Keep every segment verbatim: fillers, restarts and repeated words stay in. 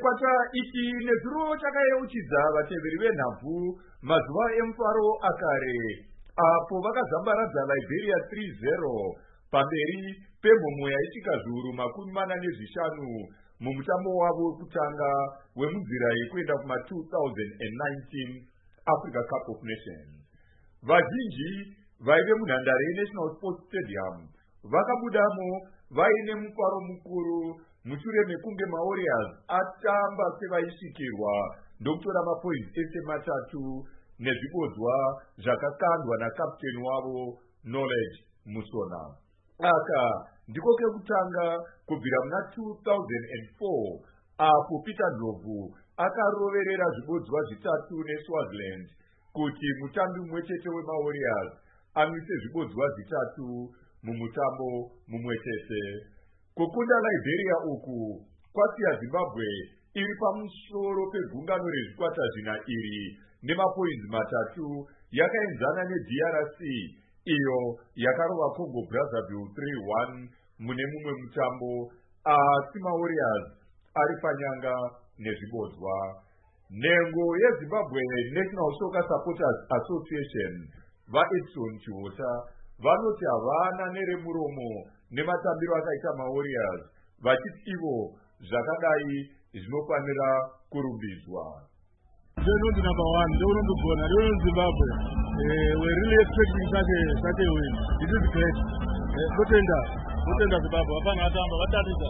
chikwata ichi nezuro chakayeuchidza vateveri venhabvu mazuva emufaro akare apo vakazambaradza Liberia three zero pamberi pemhomho yaisvika zviuru makumi mana nezvishanu mumutambo wavo wekutanga wemunzira yekuenda kuma two thousand nineteen Africa Cup of Nations. Vazhinji vaive munhandare yeNational Sports Stadium vakabudamo vaine mufaro mukuru mushure mekunge maWarriors atamba sevaisvikirwa ndokutora mapoints ese matatu nezvibodzwa zvakakandwa nakapteni wavo Knowledge Musona. Aka ndiko kekutanga kubvira muna two thousand four apo Peter Ndlovu akaroverera zvibodzwa zvitatu neSwaziland kuti mutambi mumwe chete wemaWarriors anwise zvibodzwa zvitatu mumutambo mumwe chete. Kukunda Liberia uku kwasiya Zimbabwe iri pamusoro pegungano rezvikwata zvina iri nemapoints matatu yakaenzana neD R C iyo yakarova Congo Brazzaville three one mune mumwe mutambo, asi maWarriors ari panyanga nezvibodzwa. Nhengo yeZimbabwe National Soccer Supporters Association vaEdson Chihota vanoti havana neremuromo nematambiro akaita maWarriors, vachiti ivo zvakadai zvinofanira kurumbidzwa. Don't number one, don't do good. I don't Zimbabwe. Uh, we're really expecting such a such a win. This is great. Kutenda, kutenda Zimbabwe. Hapana atamba, watatiza.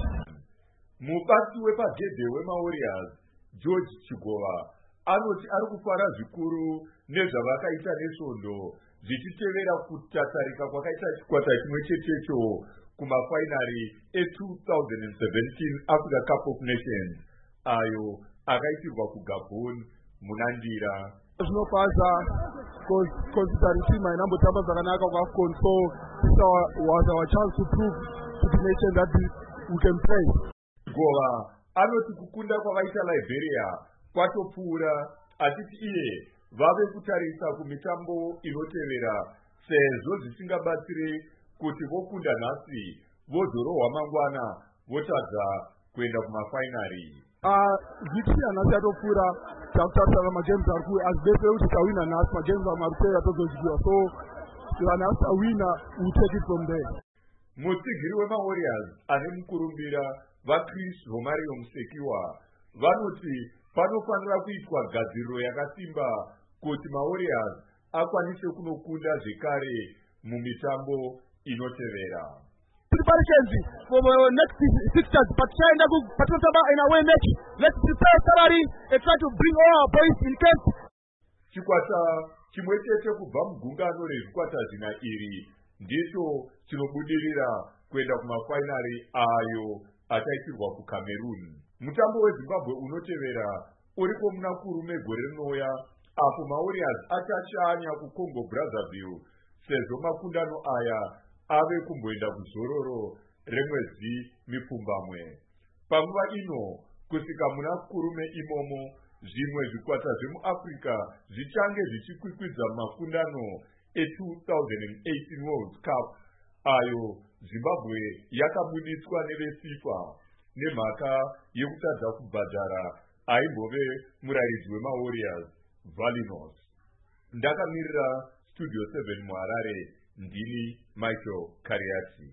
Mubati wepagedhe wemaWarriors George Chigova anoti ari kufara zvikuru nezvavakaita nesvondo zvichitevera kutatarika kwakaita chikwata chimwe chetecho kumafainari e-two thousand seventeen Africa Cup of Nations ayo akaitirwa kuGabon munandira. Zvinofadza considering team inambotamba zvakanaka kuAFCON, so this was our chance to prove to the nation that we can play. Gova anoti kukunda kwavaita Liberia kwatopfuura, achiti iye vave kutarisa kumitambo inotevera sezvo zvisingabatsire kuti vokunda nhasi vozorohwa mangwana votadza kuenda kumafainari. Victory nhasi yatopfuura, takutarisana magames ari kuwe azibese kuti tawina nhasi magames amarupera tozozvidiwa, so kana nhasi awina we take it from there. Mutsigiri wemaWarriors ane mukurumbira vaChris Romario Musekiwa vanoti panofanira kuitwa gadziriro yakasimba kuti maWarriors akwanise kunokunda zvekare mumitambo inotevera. Preparations for the next fixtures, but trying to patrol in a way match. Let's prepare thoroughly and try to bring all our boys in camp. Chikwata chimwe chete kubva mugungano rezvikwata zvina iri ndicho chinobudirira kuenda kumafainari ayo achaitirwa kuCameroon. Mutambo weZimbabwe unotevera uripo muna kurume gore rinouya apo maWarriors achashanya kuCongo Brazzaville sezvo makundano aya ave kumboenda kuzororo remwedzi mipfumbamwe. Panguva ino kusika muna kurume imomo zvimwe zvikwata zvemuAfrica zvichange zvichikwikwidza makundano e-two thousand eighteen World Cup ayo Zimbabwe yakabudiswa neveFIFA nemhaka yekutadza kubhadhara aimbove murayiridzi wemaWarriors Valinos. Ndakamirira Studio seven muHarare, ndini Michael Kariati.